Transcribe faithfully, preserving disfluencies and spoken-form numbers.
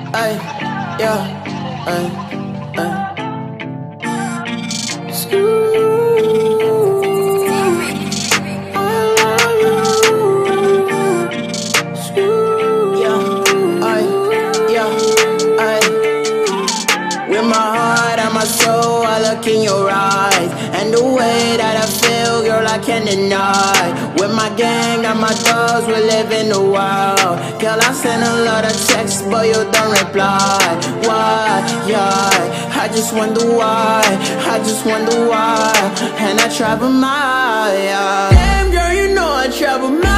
ay, yeah, ay, ay. With my heart and my soul, I look in your eyes, and the way that I feel, girl, I can't deny. With my gang and my dogs, we live in the wild. Girl, I send a lot of texts, but you don't reply. Why? Yeah, I just wonder why. I just wonder why. And I travel miles. Yeah. Damn, girl, you know I travel miles.